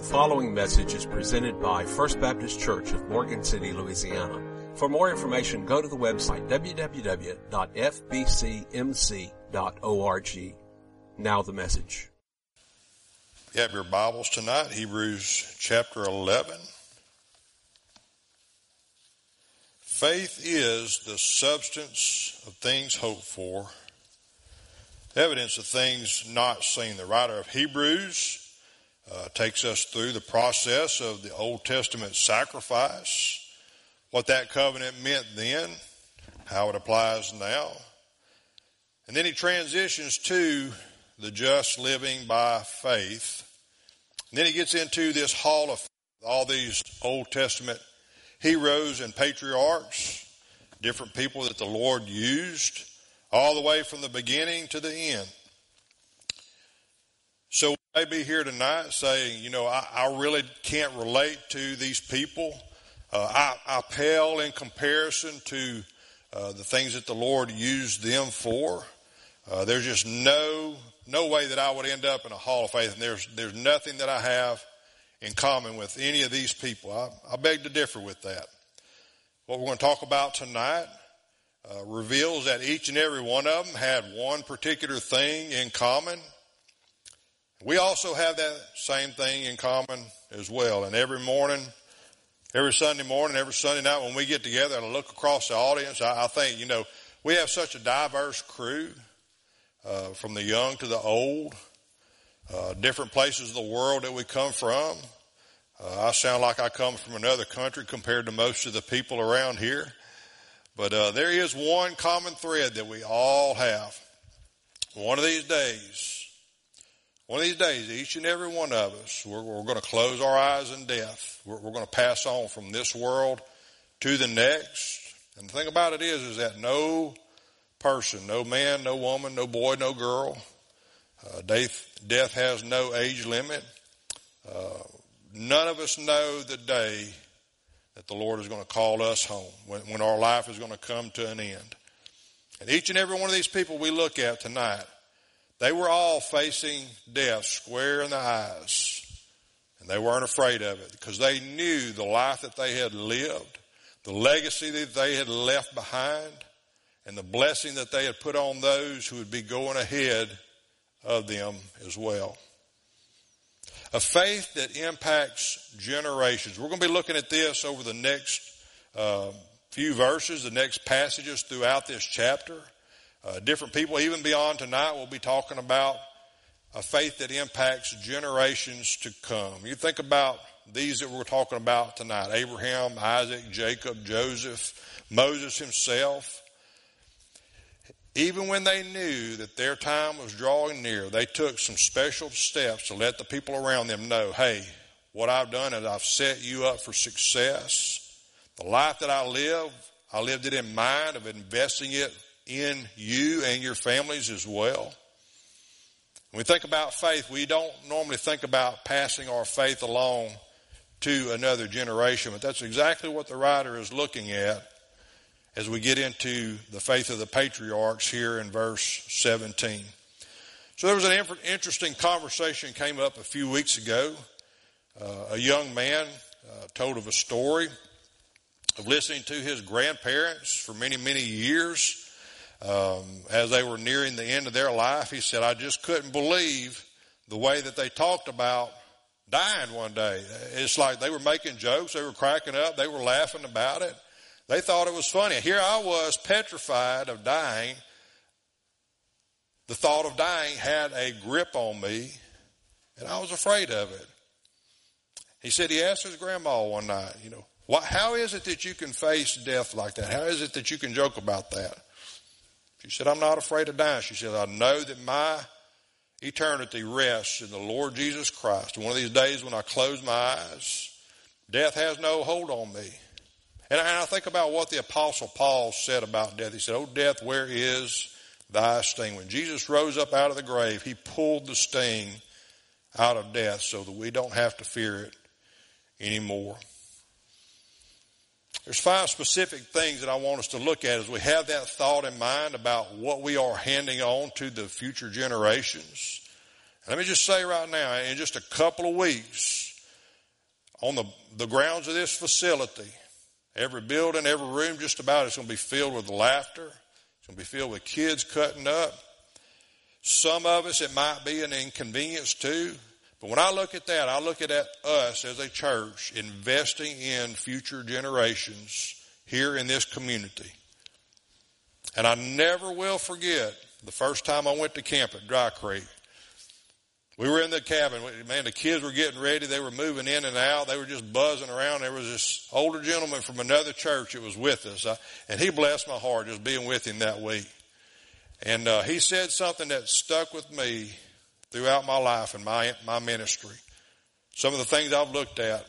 following message is presented by First Baptist Church of Morgan City, Louisiana. For more information, go to the website www.fbcmc.org. Now the message. You have your Bibles tonight, Hebrews chapter 11. Faith is the substance of things hoped for, evidence of things not seen. The writer of Hebrews takes us through the process of the Old Testament sacrifice, what that covenant meant then, how it applies now. And then he transitions to the just living by faith. And then he gets into this hall of all these Old Testament heroes and patriarchs, different people that the Lord used, all the way from the beginning to the end. So we may be here tonight saying, I really can't relate to these people. I pale in comparison to the things that the Lord used them for. There's just no way that I would end up in a hall of faith, and there's nothing that I have in common with any of these people. I beg to differ with that. What we're going to talk about tonight reveals that each and every one of them had one particular thing in common. We also have that same thing in common as well. And every morning, every Sunday morning, every Sunday night when we get together and look across the audience, I think, we have such a diverse crew, from the young to the old, different places of the world that we come from. I sound like I come from another country compared to most of the people around here. But there is one common thread that we all have. One of these days, each and every one of us, we're going to close our eyes in death. We're going to pass on from this world to the next. And the thing about it is that no person, no man, no woman, no boy, no girl, death has no age limit. None of us know the day that the Lord is going to call us home, when our life is going to come to an end. And each and every one of these people we look at tonight, they were all facing death square in the eyes. And they weren't afraid of it because they knew the life that they had lived, the legacy that they had left behind, and the blessing that they had put on those who would be going ahead of them as well. A faith that impacts generations. We're going to be looking at this over the next few verses, the next passages throughout this chapter. Different people, even beyond tonight, will be talking about a faith that impacts generations to come. You think about these that we're talking about tonight: Abraham, Isaac, Jacob, Joseph, Moses himself. Even when they knew that their time was drawing near, they took some special steps to let the people around them know, hey, what I've done is I've set you up for success. The life that I lived it in mind of investing it in you and your families as well. When we think about faith, we don't normally think about passing our faith along to another generation, but that's exactly what the writer is looking at as we get into the faith of the patriarchs here in verse 17. So there was an interesting conversation came up a few weeks ago. A young man told of a story of listening to his grandparents for many, many years. As they were nearing the end of their life, he said, I just couldn't believe the way that they talked about dying one day. It's like they were making jokes, they were cracking up, they were laughing about it. They thought it was funny. Here I was petrified of dying. The thought of dying had a grip on me, and I was afraid of it. He said he asked his grandma one night, how is it that you can face death like that? How is it that you can joke about that? She said, I'm not afraid of dying. She said, I know that my eternity rests in the Lord Jesus Christ. One of these days when I close my eyes, death has no hold on me. And I think about what the Apostle Paul said about death. He said, "O death, where is thy sting?" When Jesus rose up out of the grave, he pulled the sting out of death so that we don't have to fear it anymore. There's 5 specific things that I want us to look at as we have that thought in mind about what we are handing on to the future generations. And let me just say right now, in just a couple of weeks, on the grounds of this facility, every building, every room just about, it's going to be filled with laughter. It's going to be filled with kids cutting up. Some of us, it might be an inconvenience too. But when I look at that, I look at us as a church investing in future generations here in this community. And I never will forget the first time I went to camp at Dry Creek. We were in the cabin. Man, the kids were getting ready. They were moving in and out. They were just buzzing around. There was this older gentleman from another church that was with us. And he blessed my heart just being with him that week. And he said something that stuck with me throughout my life and my ministry. Some of the things I've looked at.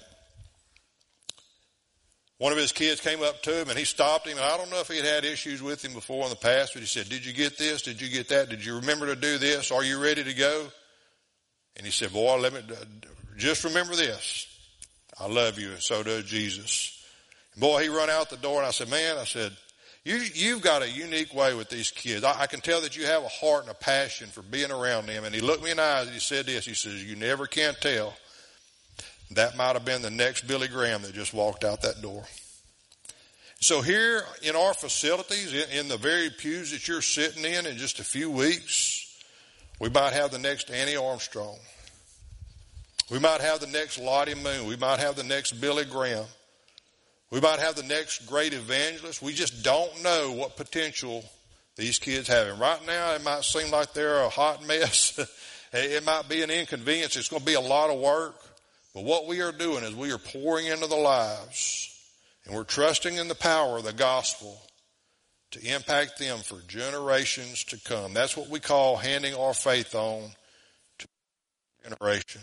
One of his kids came up to him and he stopped him. And I don't know if he had issues with him before in the past, but he said, "Did you get this? Did you get that? Did you remember to do this? Are you ready to go?" And he said, "Boy, let me just remember this. I love you, and so does Jesus." And boy, he run out the door, and I said, "Man," I said, you've got a unique way with these kids. I can tell that you have a heart and a passion for being around them." And he looked me in the eyes and he said this. He says, "You never can tell. That might have been the next Billy Graham that just walked out that door." So here in our facilities, in the very pews that you're sitting in just a few weeks, we might have the next Annie Armstrong. We might have the next Lottie Moon. We might have the next Billy Graham. We might have the next great evangelist. We just don't know what potential these kids have. And right now, it might seem like they're a hot mess. It might be an inconvenience. It's going to be a lot of work. But what we are doing is we are pouring into the lives, and we're trusting in the power of the gospel to impact them for generations to come. That's what we call handing our faith on to generation.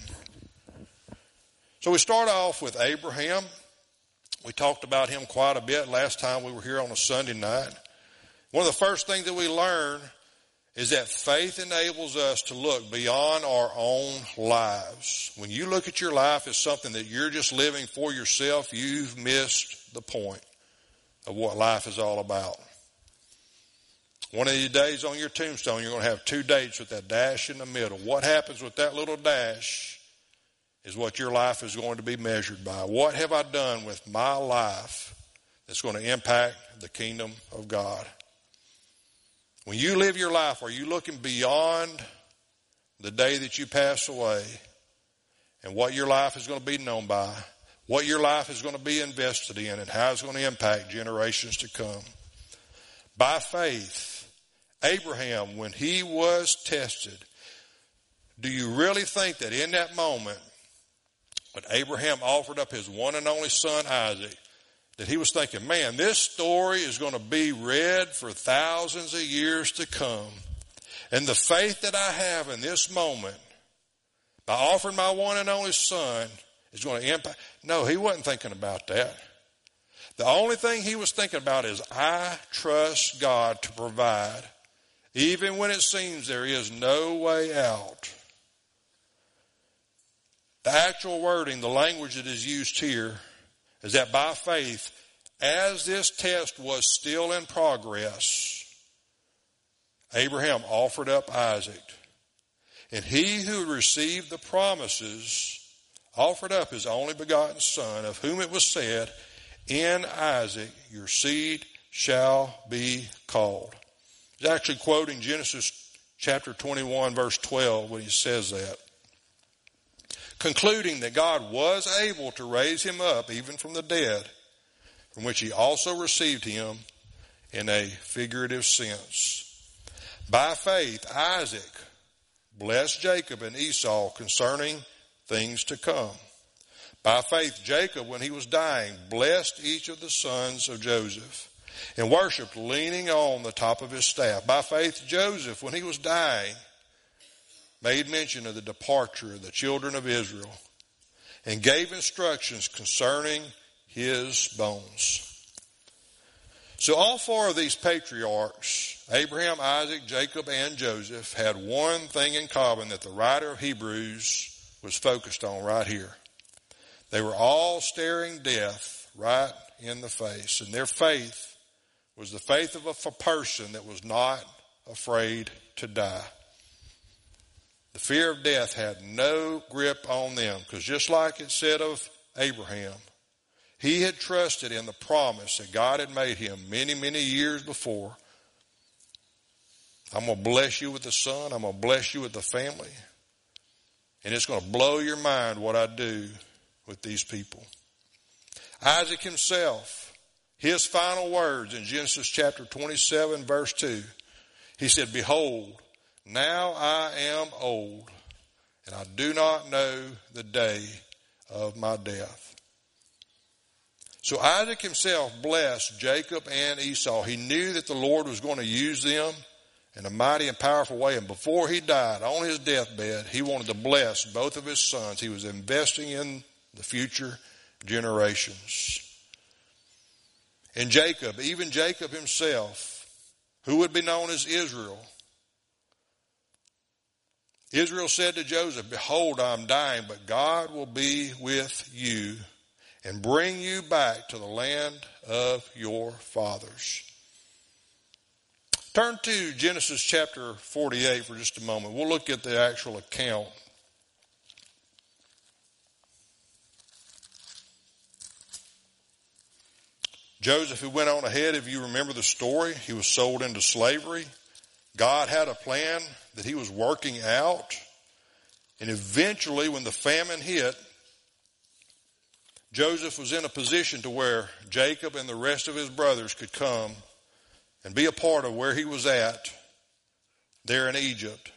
So we start off with Abraham. We talked about him quite a bit last time we were here on a Sunday night. One of the first things that we learn is that faith enables us to look beyond our own lives. When you look at your life as something that you're just living for yourself, you've missed the point of what life is all about. One of these days on your tombstone, you're going to have 2 dates with that dash in the middle. What happens with that little dash is what your life is going to be measured by. What have I done with my life that's going to impact the kingdom of God? When you live your life, are you looking beyond the day that you pass away and what your life is going to be known by, what your life is going to be invested in, and how it's going to impact generations to come? By faith, Abraham, when he was tested, do you really think that in that moment, when Abraham offered up his one and only son Isaac, that he was thinking, man, this story is going to be read for thousands of years to come. And the faith that I have in this moment, by offering my one and only son, is going to impact. No, he wasn't thinking about that. The only thing he was thinking about is, I trust God to provide, even when it seems there is no way out. The actual wording, the language that is used here, is that by faith, as this test was still in progress, Abraham offered up Isaac. And he who received the promises offered up his only begotten son, of whom it was said, in Isaac your seed shall be called. He's actually quoting Genesis chapter 21, verse 12, when he says that. Concluding that God was able to raise him up even from the dead, from which he also received him in a figurative sense. By faith, Isaac blessed Jacob and Esau concerning things to come. By faith, Jacob, when he was dying, blessed each of the sons of Joseph and worshiped leaning on the top of his staff. By faith, Joseph, when he was dying, made mention of the departure of the children of Israel and gave instructions concerning his bones. So all 4 of these patriarchs, Abraham, Isaac, Jacob, and Joseph, had one thing in common that the writer of Hebrews was focused on right here. They were all staring death right in the face, and their faith was the faith of a person that was not afraid to die. The fear of death had no grip on them, because just like it said of Abraham. He had trusted in the promise that God had made him many, many years before. I'm going to bless you with the son. I'm going to bless you with the family. And it's going to blow your mind what I do with these people. Isaac himself, his final words in Genesis chapter 27, verse 2, he said, "Behold, now I am old, and I do not know the day of my death." So Isaac himself blessed Jacob and Esau. He knew that the Lord was going to use them in a mighty and powerful way. And before he died, on his deathbed, he wanted to bless both of his sons. He was investing in the future generations. And Jacob, even Jacob himself, who would be known as Israel, Israel said to Joseph, "Behold, I am dying, but God will be with you and bring you back to the land of your fathers." Turn to Genesis chapter 48 for just a moment. We'll look at the actual account. Joseph, who went on ahead, if you remember the story, he was sold into slavery. God had a plan that he was working out. And eventually, when the famine hit, Joseph was in a position to where Jacob and the rest of his brothers could come and be a part of where he was at there in Egypt.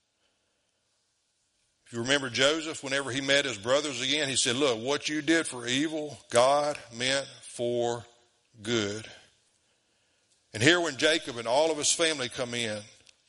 If you remember Joseph, whenever he met his brothers again, he said, "Look, what you did for evil, God meant for good." And here when Jacob and all of his family come in,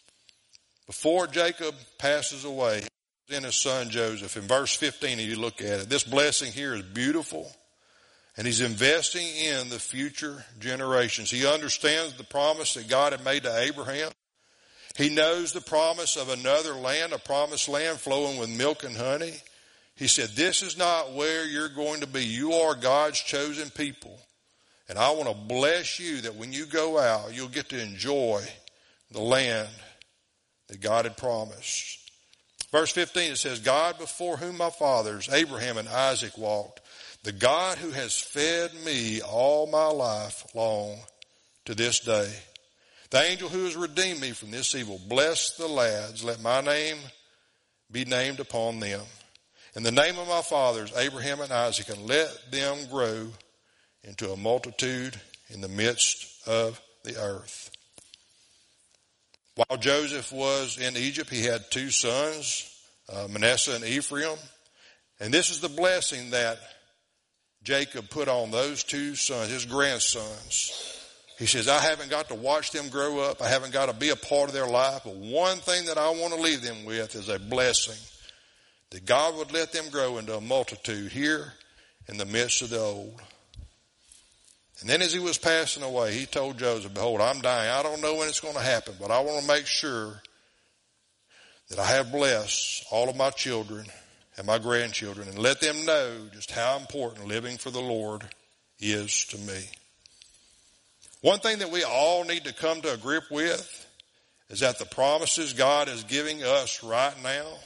before Jacob passes away, in his son Joseph, in verse 15, if you look at it, this blessing here is beautiful. And he's investing in the future generations. He understands the promise that God had made to Abraham. He knows the promise of another land, a promised land flowing with milk and honey. He said, "This is not where you're going to be. You are God's chosen people. And I want to bless you that when you go out, you'll get to enjoy the land that God had promised." Verse 15, it says, "God before whom my fathers, Abraham and Isaac, walked, the God who has fed me all my life long to this day, the angel who has redeemed me from this evil, bless the lads, let my name be named upon them, in the name of my fathers, Abraham and Isaac, and let them grow into a multitude in the midst of the earth." While Joseph was in Egypt, he had two sons, Manasseh and Ephraim. And this is the blessing that Jacob put on those two sons, his grandsons. He says, "I haven't got to watch them grow up. I haven't got to be a part of their life. But one thing that I want to leave them with is a blessing, that God would let them grow into a multitude here in the midst of the old." And then as he was passing away, he told Joseph, "Behold, I'm dying. I don't know when it's going to happen, but I want to make sure that I have blessed all of my children and my grandchildren and let them know just how important living for the Lord is to me." One thing that we all need to come to a grip with is that the promises God is giving us right now,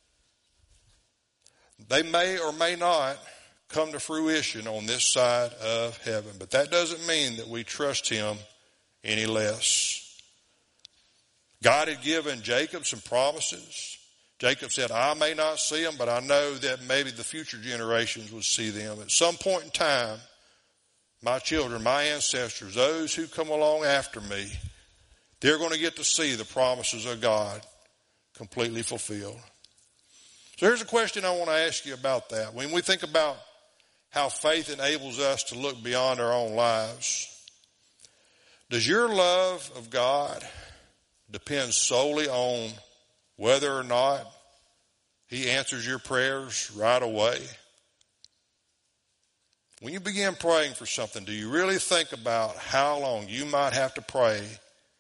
they may or may not come to fruition on this side of heaven. But that doesn't mean that we trust him any less. God had given Jacob some promises. Jacob said, "I may not see them, but I know that maybe the future generations will see them. At some point in time, my children, my ancestors, those who come along after me, they're going to get to see the promises of God completely fulfilled." So here's a question I want to ask you about that. When we think about how faith enables us to look beyond our own lives, does your love of God depend solely on whether or not he answers your prayers right away? When you begin praying for something, do you really think about how long you might have to pray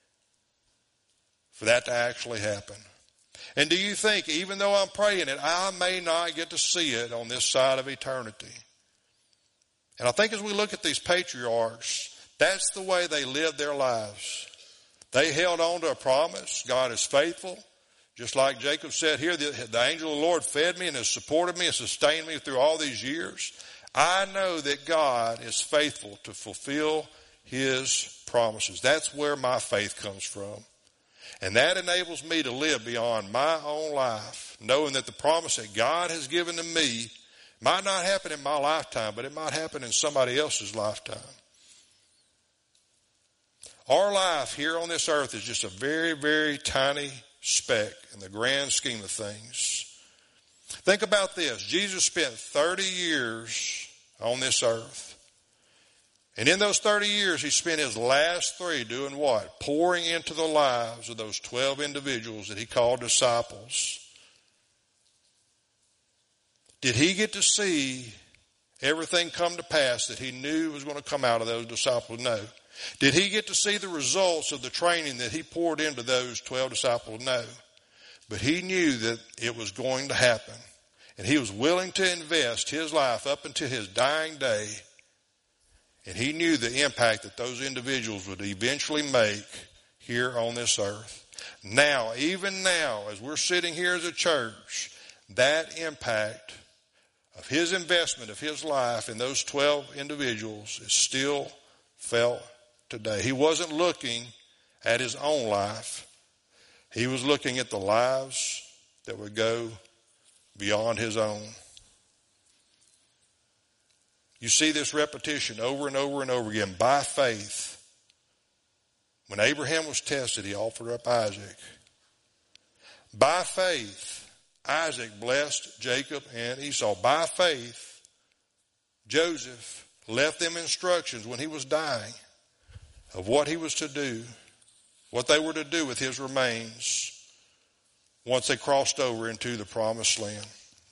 for that to actually happen? And do you think, even though I'm praying it, I may not get to see it on this side of eternity? And I think as we look at these patriarchs, that's the way they lived their lives. They held on to a promise. God is faithful. Just like Jacob said here, the angel of the Lord fed me and has supported me and sustained me through all these years. I know that God is faithful to fulfill his promises. That's where my faith comes from. And that enables me to live beyond my own life, knowing that the promise that God has given to me might not happen in my lifetime, but it might happen in somebody else's lifetime. Our life here on this earth is just a very, very tiny speck in the grand scheme of things. Think about this. Jesus spent 30 years on this earth. And in those 30 years, he spent his last 3 doing what? Pouring into the lives of those 12 individuals that he called disciples. Did he get to see everything come to pass that he knew was going to come out of those disciples? No. Did he get to see the results of the training that he poured into those 12 disciples? No. But he knew that it was going to happen. And he was willing to invest his life up until his dying day. And he knew the impact that those individuals would eventually make here on this earth. Now, even now, as we're sitting here as a church, that impact of his investment of his life in those 12 individuals is still felt today. He wasn't looking at his own life. He was looking at the lives that would go beyond his own. You see this repetition over and over and over again. By faith, when Abraham was tested, he offered up Isaac. By faith, Isaac blessed Jacob and Esau. By faith, Joseph left them instructions when he was dying of what he was to do, what they were to do with his remains once they crossed over into the promised land.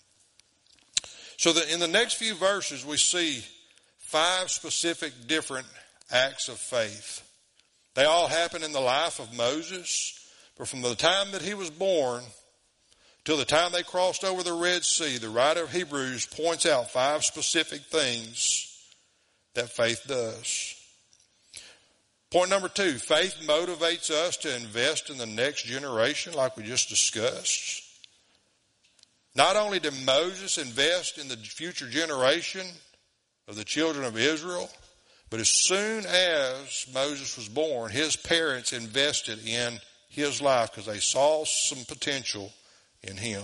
So that in the next few verses, we see 5 specific different acts of faith. They all happen in the life of Moses, but from the time that he was born till the time they crossed over the Red Sea, the writer of Hebrews points out 5 specific things that faith does. Point number 2, faith motivates us to invest in the next generation like we just discussed. Not only did Moses invest in the future generation of the children of Israel, but as soon as Moses was born, his parents invested in his life because they saw some potential in him.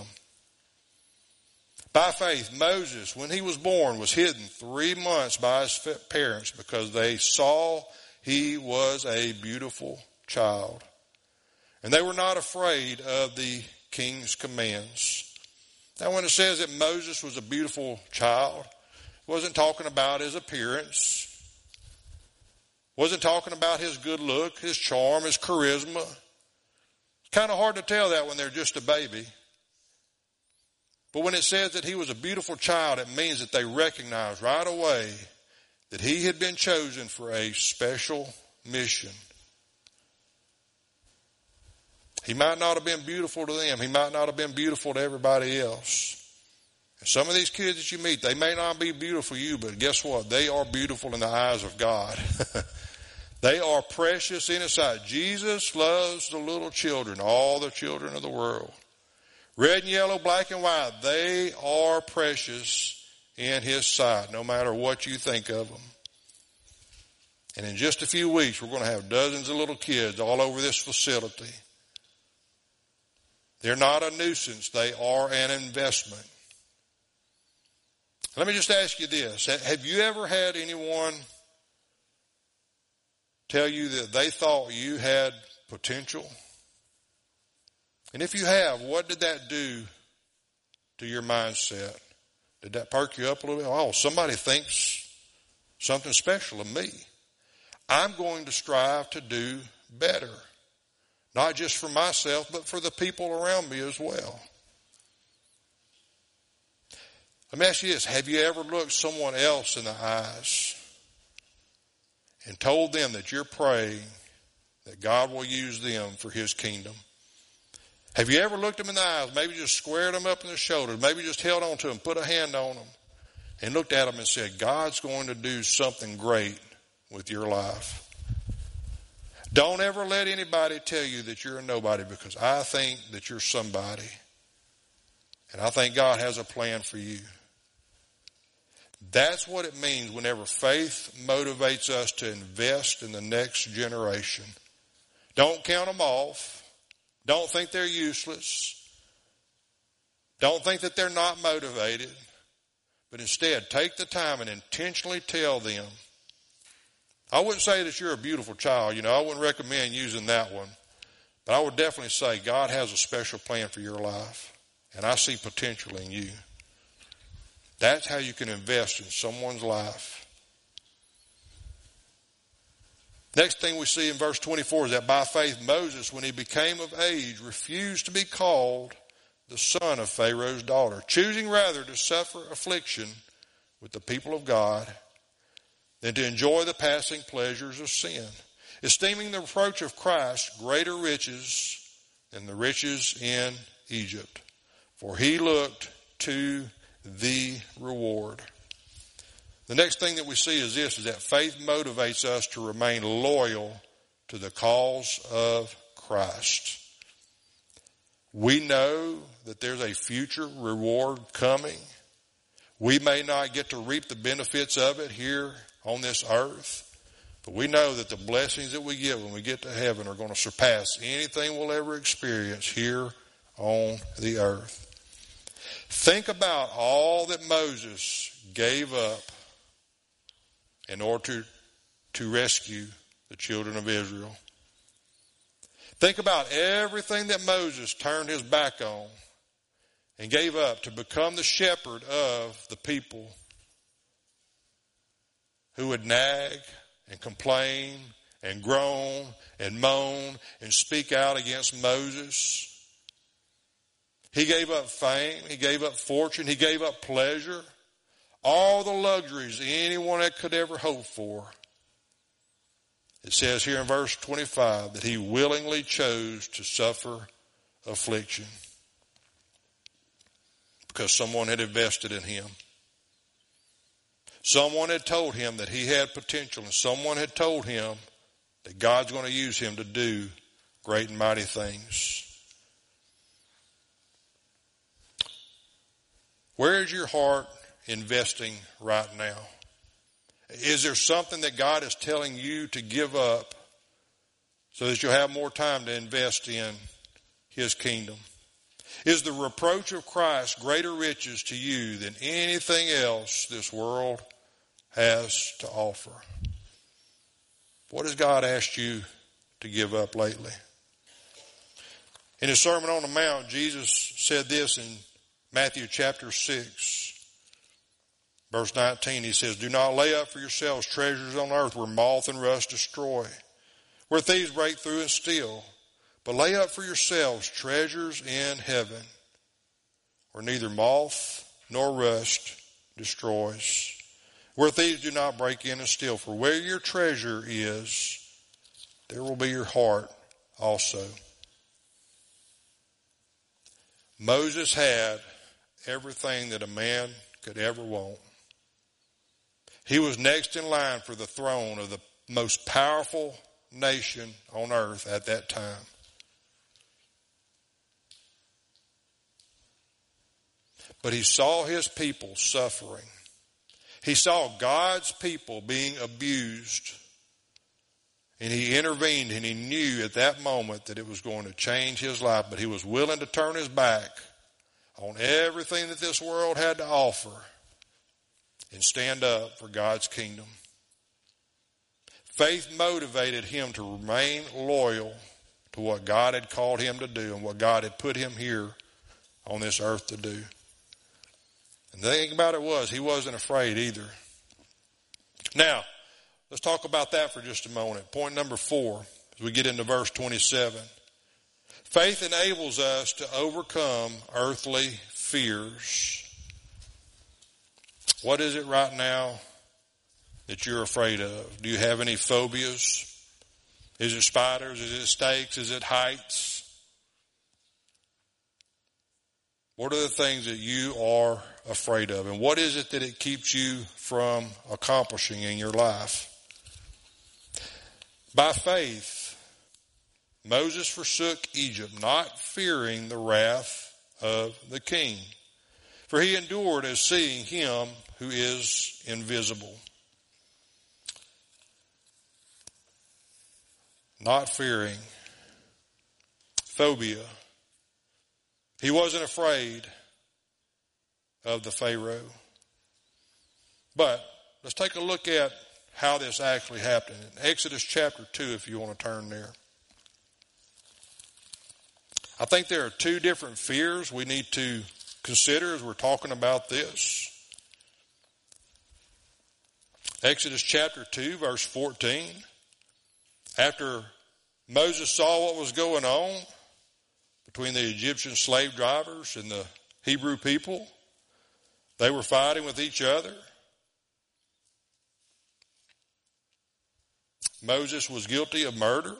By faith, Moses, when he was born, was hidden 3 months by his parents because they saw he was a beautiful child. And they were not afraid of the king's commands. Now, when it says that Moses was a beautiful child, it wasn't talking about his appearance. It wasn't talking about his good look, his charm, his charisma. It's kind of hard to tell that when they're just a baby. But when it says that he was a beautiful child, it means that they recognized right away that he had been chosen for a special mission. He might not have been beautiful to them. He might not have been beautiful to everybody else. And some of these kids that you meet, they may not be beautiful to you, but guess what? They are beautiful in the eyes of God. They are precious in his sight. Jesus loves the little children, all the children of the world. Red and yellow, black and white, they are precious in his sight, no matter what you think of them. And in just a few weeks, we're going to have dozens of little kids all over this facility. They're not a nuisance. They are an investment. Let me just ask you this. Have you ever had anyone tell you that they thought you had potential? And if you have, what did that do to your mindset? Did that perk you up a little bit? Oh, somebody thinks something special of me. I'm going to strive to do better. Not just for myself, but for the people around me as well. Let me ask you this. Have you ever looked someone else in the eyes and told them that you're praying that God will use them for his kingdom? Have you ever looked them in the eyes, maybe just squared them up in the shoulders, maybe just held on to them, put a hand on them, and looked at them and said, God's going to do something great with your life? Don't ever let anybody tell you that you're a nobody, because I think that you're somebody. And I think God has a plan for you. That's what it means whenever faith motivates us to invest in the next generation. Don't count them off. Don't think they're useless. Don't think that they're not motivated. But instead, take the time and intentionally tell them. I wouldn't say that you're a beautiful child. I wouldn't recommend using that one. But I would definitely say God has a special plan for your life. And I see potential in you. That's how you can invest in someone's life. Next thing we see in verse 24 is that by faith Moses, when he became of age, refused to be called the son of Pharaoh's daughter, choosing rather to suffer affliction with the people of God than to enjoy the passing pleasures of sin, esteeming the reproach of Christ greater riches than the riches in Egypt. For he looked to the reward. The next thing that we see is this, is that faith motivates us to remain loyal to the cause of Christ. We know that there's a future reward coming. We may not get to reap the benefits of it here on this earth, but we know that the blessings that we get when we get to heaven are going to surpass anything we'll ever experience here on the earth. Think about all that Moses gave up in order to rescue the children of Israel. Think about everything that Moses turned his back on and gave up to become the shepherd of the people who would nag and complain and groan and moan and speak out against Moses. He gave up fame. He gave up fortune. He gave up pleasure. All the luxuries anyone could ever hope for. It says here in verse 25 that he willingly chose to suffer affliction because someone had invested in him. Someone had told him that he had potential, and someone had told him that God's going to use him to do great and mighty things. Where is your heart investing right now? Is there something that God is telling you to give up so that you'll have more time to invest in His kingdom? Is the reproach of Christ greater riches to you than anything else this world has to offer? What has God asked you to give up lately? In His Sermon on the Mount, Jesus said this in Matthew chapter 6. Verse 19, he says, "Do not lay up for yourselves treasures on earth where moth and rust destroy, where thieves break through and steal. But lay up for yourselves treasures in heaven, where neither moth nor rust destroys, where thieves do not break in and steal. For where your treasure is, there will be your heart also." Moses had everything that a man could ever want. He was next in line for the throne of the most powerful nation on earth at that time. But he saw his people suffering. He saw God's people being abused. And he intervened, and he knew at that moment that it was going to change his life. But he was willing to turn his back on everything that this world had to offer and stand up for God's kingdom. Faith motivated him to remain loyal to what God had called him to do and what God had put him here on this earth to do. And the thing about it was, he wasn't afraid either. Now, let's talk about that for just a moment. Point number 4, as we get into verse 27. Faith enables us to overcome earthly fears. What is it right now that you're afraid of? Do you have any phobias? Is it spiders? Is it snakes? Is it heights? What are the things that you are afraid of? And what is it that it keeps you from accomplishing in your life? By faith, Moses forsook Egypt, not fearing the wrath of the king. for he endured as seeing him who is invisible. Not fearing. Phobia. He wasn't afraid of the Pharaoh. But let's take a look at how this actually happened. In Exodus chapter 2, if you want to turn there. I think there are two different fears we need to consider as we're talking about this. Exodus chapter 2, verse 14. After Moses saw what was going on between the Egyptian slave drivers and the Hebrew people, they were fighting with each other. Moses was guilty of murder.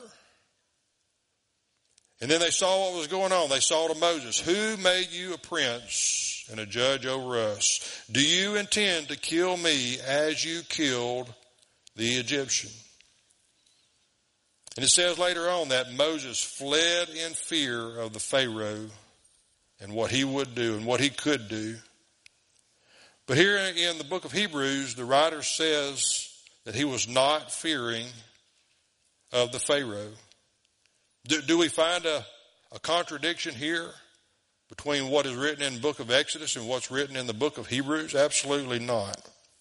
And then they saw what was going on. They saw to Moses, "Who made you a prince and a judge over us? Do you intend to kill me as you killed the Egyptian?" And it says later on that Moses fled in fear of the Pharaoh and what he would do and what he could do. But here in the book of Hebrews, the writer says that he was not fearing of the Pharaoh. Do we find a contradiction here between what is written in the book of Exodus and what's written in the book of Hebrews? Absolutely not.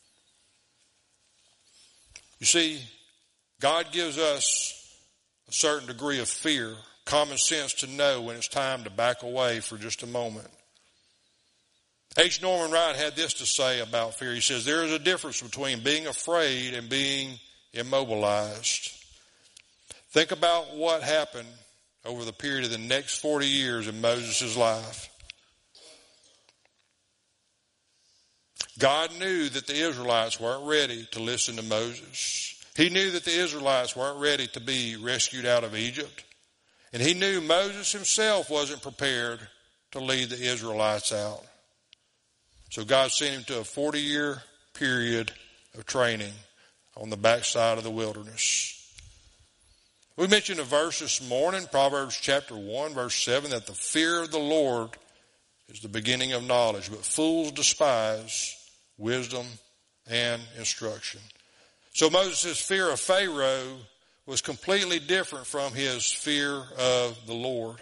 You see, God gives us a certain degree of fear, common sense to know when it's time to back away for just a moment. H. Norman Wright had this to say about fear. He says, there is a difference between being afraid and being immobilized. Think about what happened over the period of the next 40 years in Moses' life. God knew that the Israelites weren't ready to listen to Moses. He knew that the Israelites weren't ready to be rescued out of Egypt. And he knew Moses himself wasn't prepared to lead the Israelites out. So God sent him to a 40-year period of training on the backside of the wilderness. We mentioned a verse this morning, Proverbs chapter 1, verse 7, that the fear of the Lord is the beginning of knowledge, but fools despise wisdom and instruction. So Moses' fear of Pharaoh was completely different from his fear of the Lord.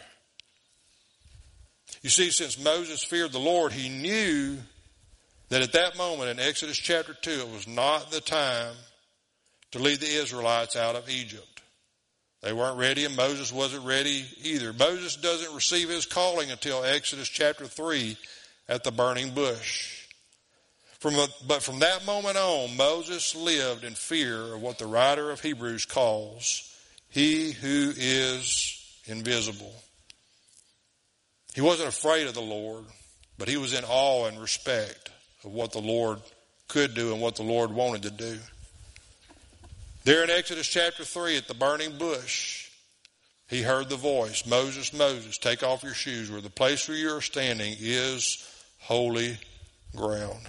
You see, since Moses feared the Lord, he knew that at that moment in Exodus chapter 2, it was not the time to lead the Israelites out of Egypt. They weren't ready, and Moses wasn't ready either. Moses doesn't receive his calling until Exodus chapter 3 at the burning bush. But from that moment on, Moses lived in fear of what the writer of Hebrews calls he who is invisible. He wasn't afraid of the Lord, but he was in awe and respect of what the Lord could do and what the Lord wanted to do. There in Exodus chapter 3 at the burning bush, he heard the voice, "Moses, Moses, take off your shoes, for the place where you are standing is holy ground."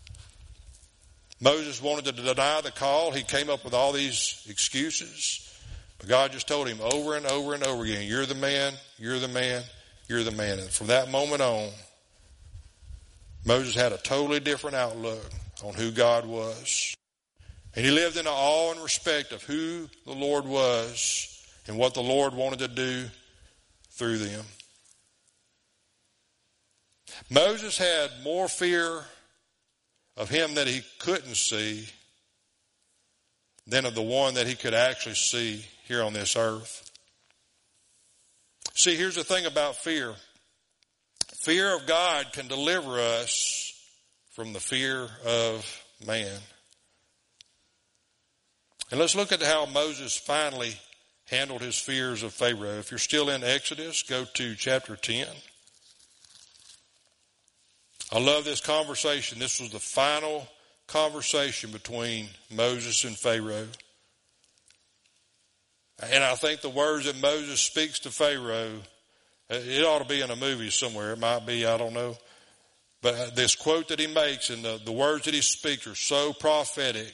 Moses wanted to deny the call. He came up with all these excuses. But God just told him over and over and over again, "You're the man, you're the man, you're the man." And from that moment on, Moses had a totally different outlook on who God was. And he lived in awe and respect of who the Lord was and what the Lord wanted to do through them. Moses had more fear of him that he couldn't see than of the one that he could actually see here on this earth. See, here's the thing about fear. Fear of God can deliver us from the fear of man. And let's look at how Moses finally handled his fears of Pharaoh. If you're still in Exodus, go to chapter 10. I love this conversation. This was the final conversation between Moses and Pharaoh. And I think the words that Moses speaks to Pharaoh, it ought to be in a movie somewhere. It might be, I don't know. But this quote that he makes and the words that he speaks are so prophetic.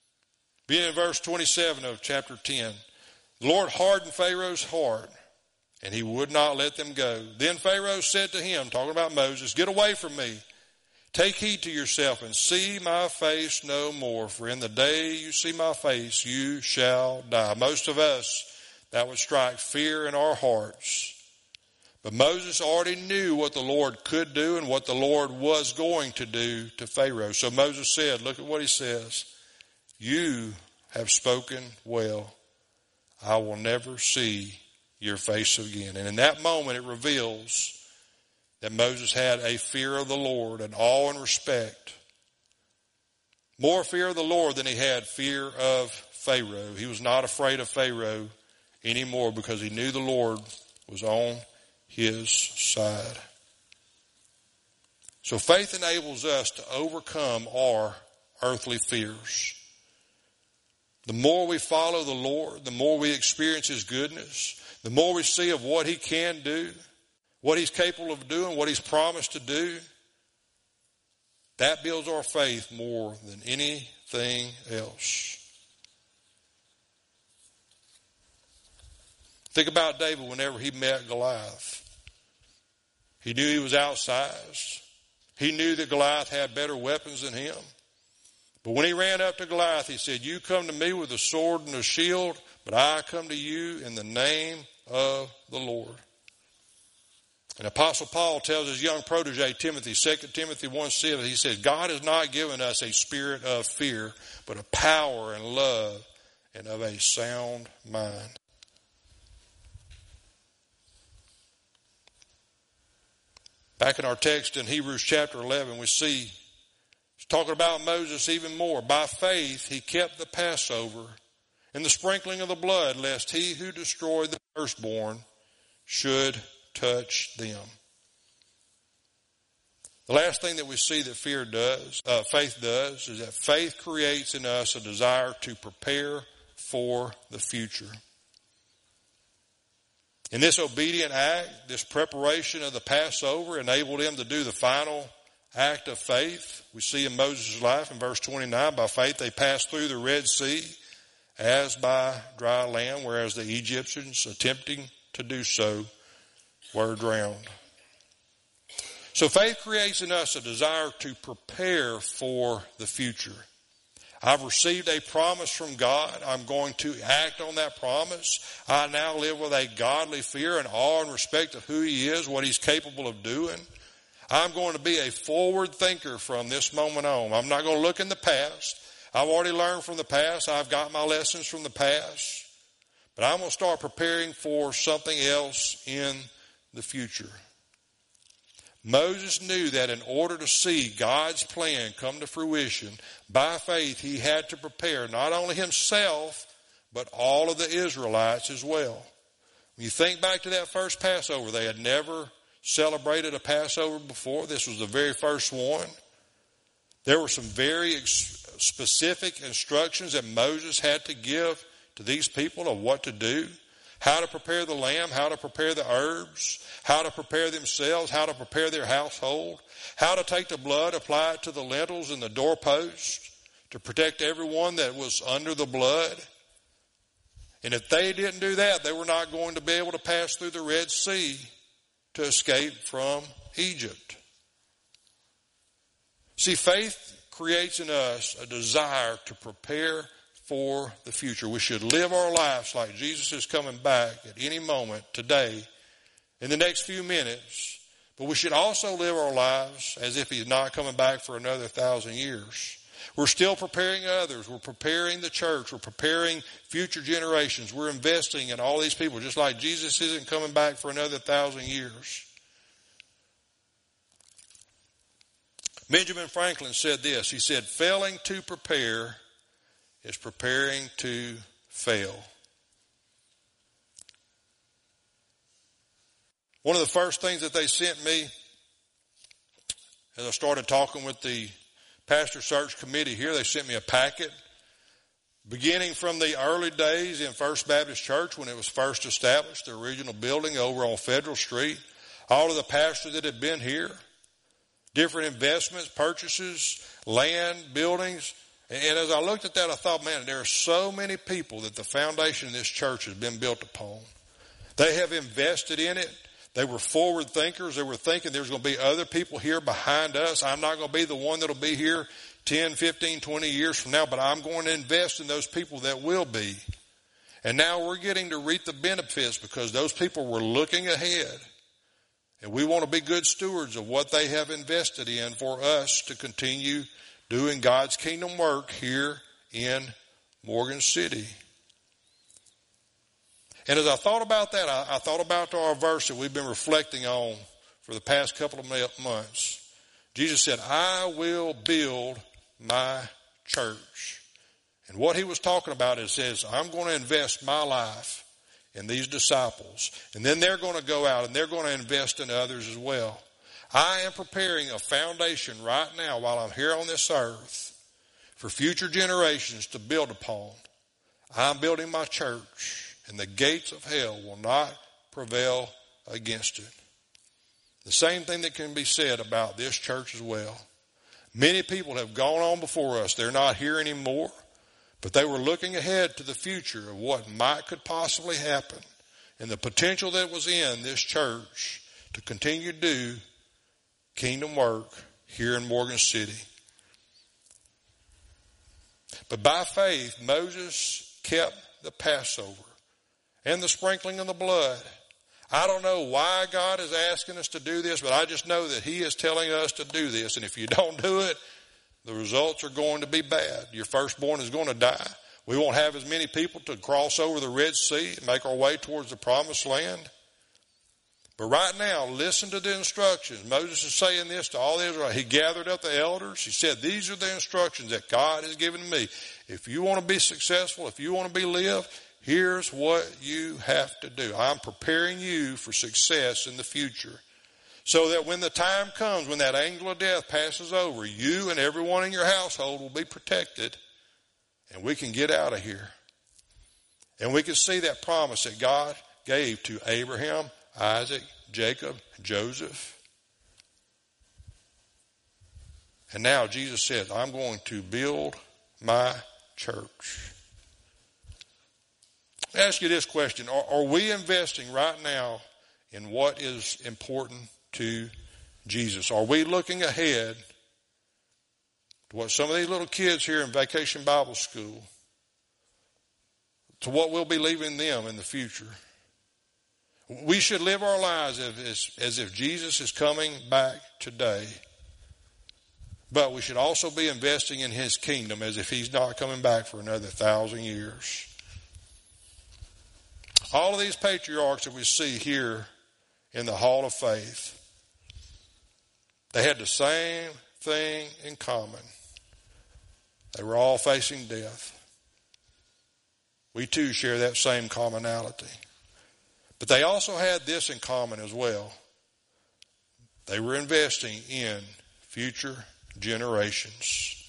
Being in verse 27 of chapter 10, the Lord hardened Pharaoh's heart, and he would not let them go. Then Pharaoh said to him, talking about Moses, get away from me. Take heed to yourself and see my face no more, for in the day you see my face, you shall die. Most of us, that would strike fear in our hearts. But Moses already knew what the Lord could do and what the Lord was going to do to Pharaoh. So Moses said, look at what he says. You have spoken well. I will never see your face again. And in that moment it reveals that Moses had a fear of the Lord, an awe and respect. More fear of the Lord than he had fear of Pharaoh. He was not afraid of Pharaoh anymore because he knew the Lord was on his side. So faith enables us to overcome our earthly fears. The more we follow the Lord, the more we experience his goodness, the more we see of what he can do, what he's capable of doing, what he's promised to do, that builds our faith more than anything else. Think about David whenever he met Goliath. He knew he was outsized. He knew that Goliath had better weapons than him. But when he ran up to Goliath, he said, you come to me with a sword and a shield, but I come to you in the name of the Lord. And Apostle Paul tells his young protege, Timothy, 2 Timothy 1:7, he says, God has not given us a spirit of fear, but of power and love and of a sound mind. Back in our text in Hebrews chapter 11, we see it's talking about Moses even more. By faith, he kept the Passover and the sprinkling of the blood, lest he who destroyed the firstborn should touch them. The last thing that we see that faith does, is that faith creates in us a desire to prepare for the future. In this obedient act, this preparation of the Passover enabled him to do the final act of faith. We see in Moses' life in verse 29, by faith they passed through the Red Sea as by dry land, whereas the Egyptians attempting to do so were drowned. So faith creates in us a desire to prepare for the future. I've received a promise from God. I'm going to act on that promise. I now live with a godly fear and awe and respect of who he is, what he's capable of doing. I'm going to be a forward thinker from this moment on. I'm not going to look in the past. I've already learned from the past. I've got my lessons from the past. But I'm going to start preparing for something else in the future. Moses knew that in order to see God's plan come to fruition, by faith he had to prepare not only himself, but all of the Israelites as well. When you think back to that first Passover, they had never celebrated a Passover before. This was the very first one. There were some very specific instructions that Moses had to give to these people of what to do. How to prepare the lamb, how to prepare the herbs, how to prepare themselves, how to prepare their household, how to take the blood, apply it to the lintels and the doorposts to protect everyone that was under the blood. And if they didn't do that, they were not going to be able to pass through the Red Sea to escape from Egypt. See, faith creates in us a desire to prepare for the future. We should live our lives like Jesus is coming back at any moment today, in the next few minutes. But we should also live our lives as if he's not coming back for another 1,000 years. We're still preparing others. We're preparing the church. We're preparing future generations. We're investing in all these people, just like Jesus isn't coming back for another 1,000 years. Benjamin Franklin said this. He said, failing to prepare is preparing to fail. One of the first things that they sent me as I started talking with the pastor search committee here, they sent me a packet beginning from the early days in First Baptist Church when it was first established, the original building over on Federal Street, all of the pastors that had been here, different investments, purchases, land, buildings. And as I looked at that, I thought, man, there are so many people that the foundation of this church has been built upon. They have invested in it. They were forward thinkers. They were thinking there's going to be other people here behind us. I'm not going to be the one that'll be here 10, 15, 20 years from now, but I'm going to invest in those people that will be. And now we're getting to reap the benefits because those people were looking ahead. And we want to be good stewards of what they have invested in for us to continue doing God's kingdom work here in Morgan City. And as I thought about that, I thought about our verse that we've been reflecting on for the past couple of months. Jesus said, I will build my church. And what he was talking about is, says, I'm going to invest my life in these disciples. And then they're going to go out and they're going to invest in others as well. I am preparing a foundation right now while I'm here on this earth for future generations to build upon. I'm building my church, and the gates of hell will not prevail against it. The same thing that can be said about this church as well. Many people have gone on before us. They're not here anymore, but they were looking ahead to the future of what could possibly happen and the potential that was in this church to continue to do kingdom work here in Morgan City. But by faith, Moses kept the Passover and the sprinkling of the blood. I don't know why God is asking us to do this, but I just know that he is telling us to do this. And if you don't do it, the results are going to be bad. Your firstborn is going to die. We won't have as many people to cross over the Red Sea and make our way towards the promised land. But right now, listen to the instructions. Moses is saying this to all the Israelites. He gathered up the elders. He said, these are the instructions that God has given me. If you want to be successful, if you want to be live, here's what you have to do. I'm preparing you for success in the future. So that when the time comes, when that angel of death passes over, you and everyone in your household will be protected. And we can get out of here. And we can see that promise that God gave to Abraham, Isaac, Jacob, Joseph. And now Jesus said, I'm going to build my church. Let me ask you this question. Are we investing right now in what is important to Jesus? Are we looking ahead to what some of these little kids here in Vacation Bible School, to what we'll be leaving them in the future? We should live our lives as if Jesus is coming back today. But we should also be investing in his kingdom as if he's not coming back for another 1,000 years. All of these patriarchs that we see here in the Hall of Faith, they had the same thing in common. They were all facing death. We too share that same commonality. But they also had this in common as well. They were investing in future generations.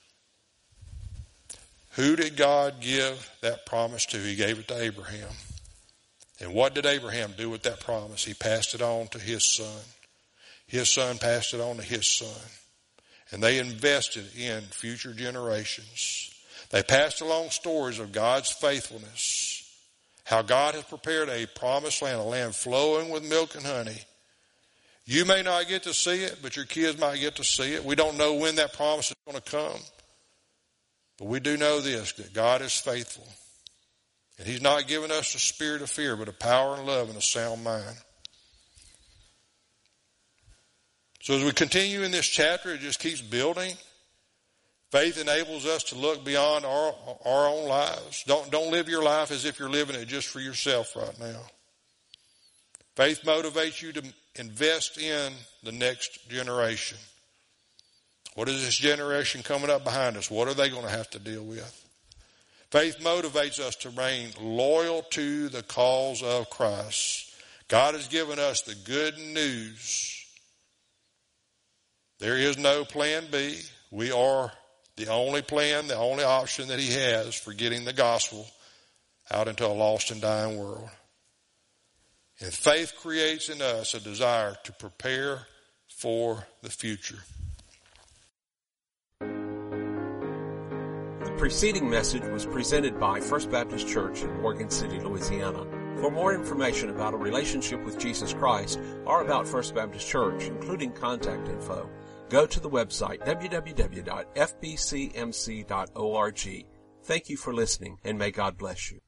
Who did God give that promise to? He gave it to Abraham. And what did Abraham do with that promise? He passed it on to his son. His son passed it on to his son. And they invested in future generations. They passed along stories of God's faithfulness. How God has prepared a promised land, a land flowing with milk and honey. You may not get to see it, but your kids might get to see it. We don't know when that promise is going to come. But we do know this, that God is faithful. And he's not given us a spirit of fear, but a power and love and a sound mind. So as we continue in this chapter, it just keeps building. Faith enables us to look beyond our own lives. Don't live your life as if you're living it just for yourself right now. Faith motivates you to invest in the next generation. What is this generation coming up behind us? What are they going to have to deal with? Faith motivates us to remain loyal to the cause of Christ. God has given us the good news. There is no plan B. We are the only plan, the only option that he has for getting the gospel out into a lost and dying world. And faith creates in us a desire to prepare for the future. The preceding message was presented by First Baptist Church in Morgan City, Louisiana. For more information about a relationship with Jesus Christ or about First Baptist Church, including contact info, go to the website www.fbcmc.org. Thank you for listening, and may God bless you.